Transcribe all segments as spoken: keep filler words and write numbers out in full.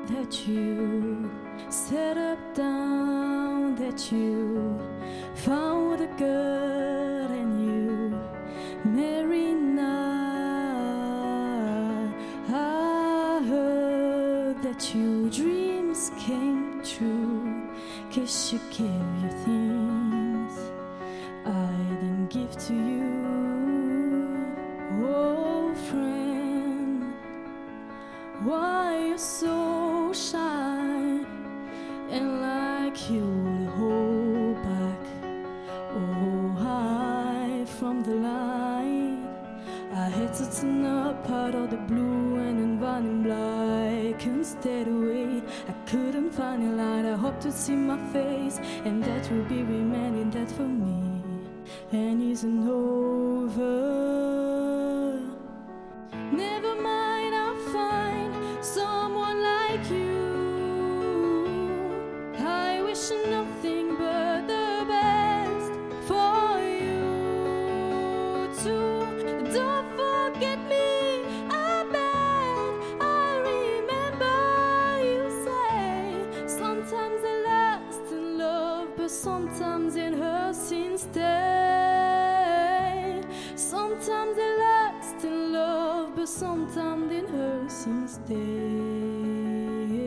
that you settled down, that you found a girl and you married now. I heard that your dreams came true, 'cause you gave your things I didn't give to you. Oh friend, why you so shy and like you would hold back? Oh, hide from the light. I had to turn up out of the blue and then running blind. Couldn't stay away, I couldn't find a light. I hope to see my face, and that will be remaining that for me and isn't over. Never mind, I'll find someone like you. I wish nothing but the best for you too. Don't forget me, I beg. I remember you say sometimes they last in love, but sometimes it hurts instead. Sometimes they last in love, but sometimes it hurts instead.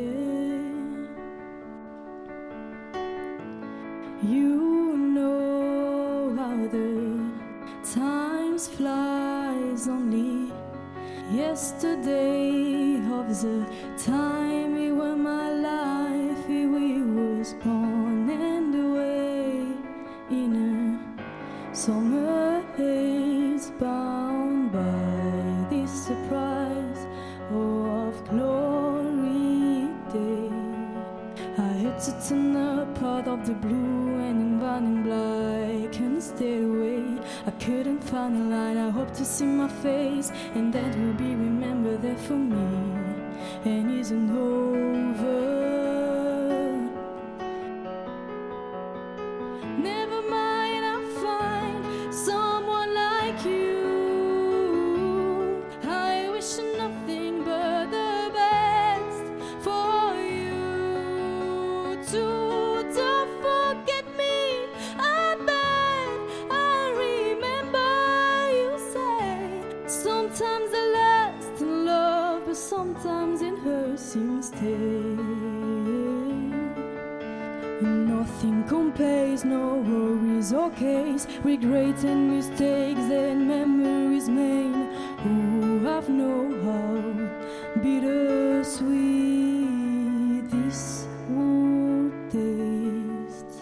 You know how the times flies, only yesterday of the time we were my life, we was born and away in a summer haze, bound by this surprise of glory day. I had to turn up out of the blue and then running blind. Couldn't stay away, I couldn't find a light. I hope to see my face, and that will be remembered there for me and isn't over. Never mind, I'll find someone like you. I wish nothing but the best for you too. Don't forget me, I beg. I remember you say sometimes they last in love, but sometimes it hurts instead. Nothing compares, no worries or case, regret and mistakes and memories made. Oh, I've know how bittersweet this would taste.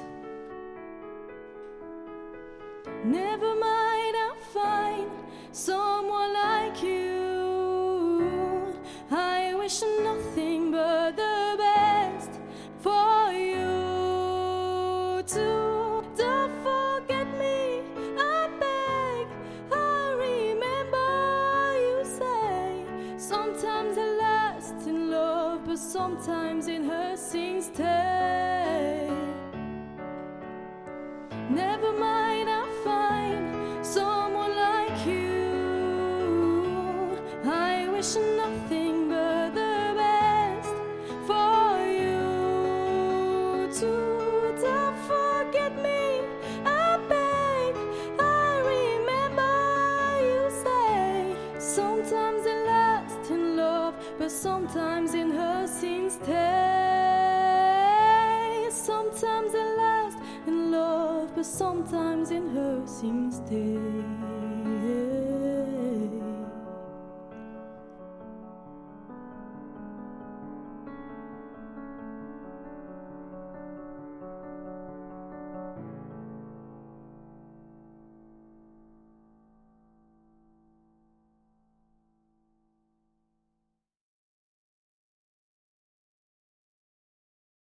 Never mind, I'll find someone like you. I wish nothing but the best for you too. Don't forget me, I beg. I remember you say sometimes it lasts in love, but sometimes it hurts instead. Never mind, I'll find someone like you. I wish nothing but the best for you too. Don't forget me, I beg. I remember you say sometimes it lasts in love, but sometimes it hurts instead. Sometimes it lasts in love, but sometimes it hurts instead.